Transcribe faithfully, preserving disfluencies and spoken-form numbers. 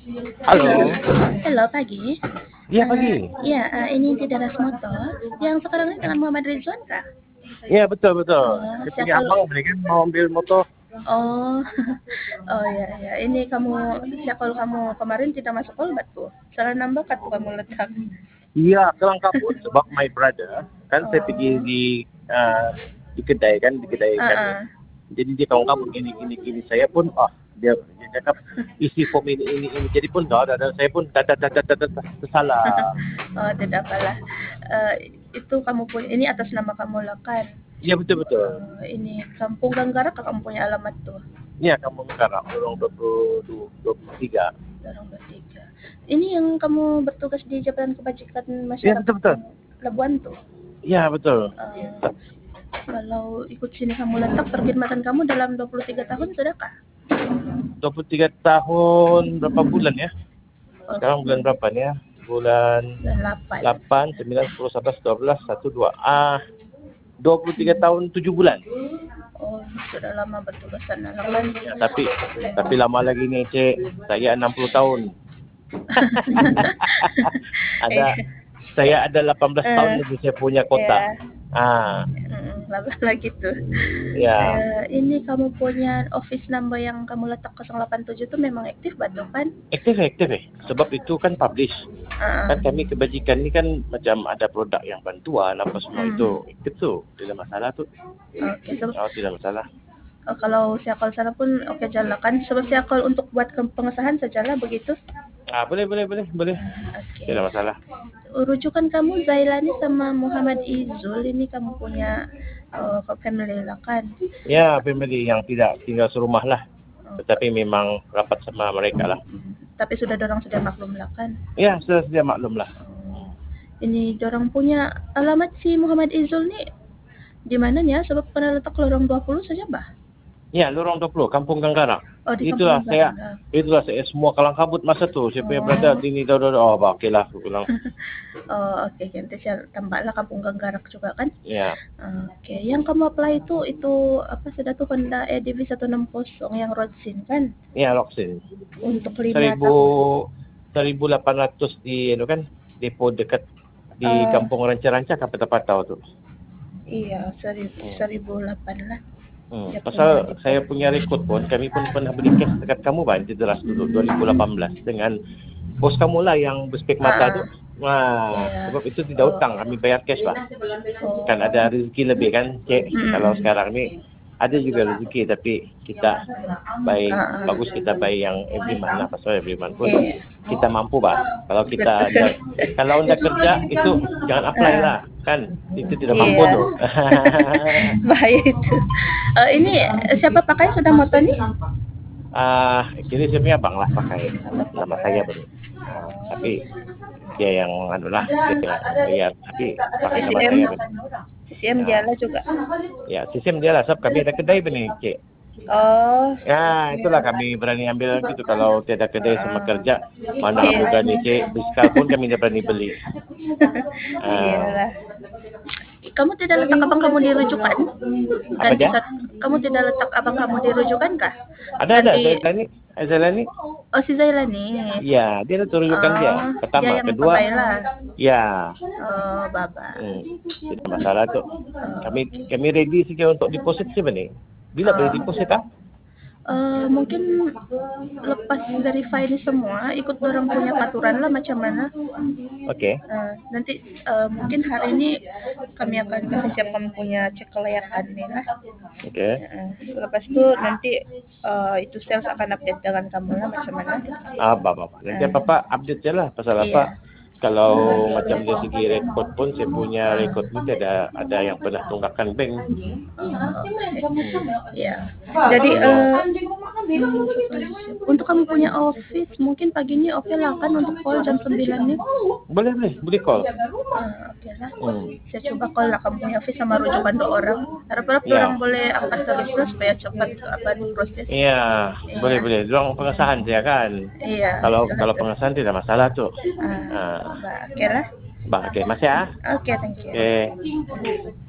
Halo. Halo, pagi. Iya, Eee, pagi. iya, eee, ini di Teras Motor, yang sekarang ini dengan Muhammad Ridzuan kah? Iya, betul betul. Oh, Saya siap punya kal abang ini kan mau ambil motor. oh, oh, ya ya, ini kamu siap kalau kamu kemarin tidak masuk Kolbat tuh, salah nambah kartu kamu letak. Iya, kelang kabut sebab my brother, kan saya pergi Oh, di, eee, di kedai kan di kedai kami. heeh. Jadi dia kelang kabut gini gini gini, saya pun, ah, dia dia cakap, "Isi form ini ini ini." Jadi pun dah dah dah saya pun dah dah dah dah dah dah tersalah. Oh, tidak apalah, eee, itu kamu punya ini atas nama kamu lah kan? Iya, betul betul. Eee, ini Kampung Ganggarak kah kamu punya alamat tuh? Iya, Kampung Ganggarak, lorong dua puluh du dua puluh tiga. Lorong dua puluh tiga. Ini yang kamu bertugas di Jabatan Kebajikan Iya, Masyarakat betul betul. Labuan tuh? Iya, betul. Eee, Kalau ikut sini kamu letak perkhidmatan kamu dalam dua puluh tiga tahun sudahkah? dua puluh tiga tahun berapa bulan ya? Oh, Sekarang bulan berapa nih ya? Bulan delapan. delapan, sembilan, sepuluh, sebelas, dua belas, satu, dua, ah, dua puluh tiga tahun tujuh bulan. Oh, sudah lama bertugas sana lah kan? Ya, tapi tapi lama lagi nih, Cik. Saya enam puluh tahun. Ada Eh, saya ada delapan belas tahun eh, lagi saya punya kota. ya, Ah, mm, lama lagi tuh. ya. Eh, ini kamu punya office number yang kamu letak nol delapan tujuh tuh memang aktif betul kan? Aktif aktif eh. Sebab itu kan publish. Ah, Kan kami kebajikan ni kan macam ada produk yang bantuan apa semua hmm. itu. Aktif tu. Tidak masalah tu. Oke, so, Oh, tidak masalah. oh, kalau siakol sana pun oke jalan kan? Sebab siakol untuk buat ke- pengesahan sajalah begitu. Ah, boleh boleh boleh boleh. Oke. Tidak masalah. Rujukan kamu Zailani sama Muhammad Izul ini kamu punya uh, family lah kan? Ya, family yang tidak tinggal serumah lah. Tetapi memang rapat sama mereka lah. Tapi sudah dorang sudah maklum lah kan? Ya, sudah sedia maklum lah. Oh, ini dorang punya alamat si Muhammad Izul nih di mana ya? Sebab pernah letak lorong dua puluh saja bah. Ya, lorong dua puluh, Kampung Ganggarak. Oh, di Kampung Itulah saya, Ganggarak. itulah saya semua kalang kabut masa tu. Saya punya brother, Oh, ini, dah, dah, dah. Oh, okey lah, aku bilang. oh oke, okay. Nanti saya tambahlah Kampung Ganggarak juga kan? Ya, Oke, yang kamu apply itu itu apa sudah tuh Honda E D V seratus enam puluh yang road scene kan? ya, Loksin. Untuk lima Seribu, tahun. seribu delapan ratus di, itu kan, depo dekat di Eh, Kampung Ranca-Ranca, apa tempat tahu tu. iya, seribu, Hmm. seribu delapan lah. Hmm. Dia punya Pasal depo. saya punya rekod pun, kami pun pernah beli cash dekat kamu kan, di Deras dulu, dua ribu lapan belas. Dengan bos kamu lah yang berspek mata tu. Ah, Wah, iya. sebab itu tidak Oh, hutang, kami bayar cash lah. oh. Kan ada rezeki lebih kan, Cik. Mm-mm. Kalau sekarang ni ada juga rezeki, tapi kita baik Ah, ah. bagus kita baik yang every month lah. Pasal every month pun Iya. kita mampu bah. Kalau kita Betul. ada, kalau anda kerja itu jangan apply Ah, lah, kan? Itu tidak mampu iya. tu. Bahaya itu. Eh, ini siapa pakai sudah motor nih? Ah, jadi saya punya abang lah pakai nama saya baru. Ah, tapi dia yang anu lah, dia yang bayar, tapi pakai nama C C M, saya baru. C C M Ya, Jala juga. ya sistem dia lah. Sebab kami ada kedai benih, Cik. Oh, Ya, itulah kami berani ambil gitu. Kalau tiada kedai sama kerja, mana iya. aku berani, Cik. Biskal pun kami tidak berani beli. Ah, Iyalah. Kamu tidak letak abang kamu dirujukan? apa Ganti dia? sat- kamu tidak letak abang kamu dirujukan kah? Ada, ada. Ganti Zailani. Zailani. oh si Zailani. Ya, dia ada turujukan dia. Oh, dia Pertama. yang Kedua, pakai lah. ya. Oh, baba. Hmm, tidak masalah tu. Oh, Kami kami ready sikit untuk deposit sih ni. Bila boleh oh. deposit ah? Eh, mungkin lepas verify ini semua, ikut orang punya peraturan lah macam mana. Okey. Eh, nanti eh, mungkin hari ini kami akan kasih siapkan punya cek kelayakan nih lah. Okey. Eh, lepas itu nanti eh, itu sales akan update dengan kamu lah macam mana. Ah, apa apa. Nanti Eh, apa-apa update je lah pasal iya. apa. Kalau macam dari segi rekod pun saya punya rekod ni ada ada yang pernah tunggakan bank. Ya. Jadi eh, untuk kamu punya office mungkin pagi ini oke lah kan untuk call jam sembilan nih. Boleh boleh, boleh call. Ah, oke lah. Hmm. Saya coba call lah kamu punya office sama rujukan dua orang. Harap-harap Ya. orang boleh angkat service supaya cepat apa proses. Iya, boleh Iya. boleh. Dorang pengesahan dia kan. Iya. Kalau Itulah kalau tu. pengesahan tidak masalah tu. Ah, Ah, bah, oke lah. bang, okey, masih ah. Oke, thank you. Okey.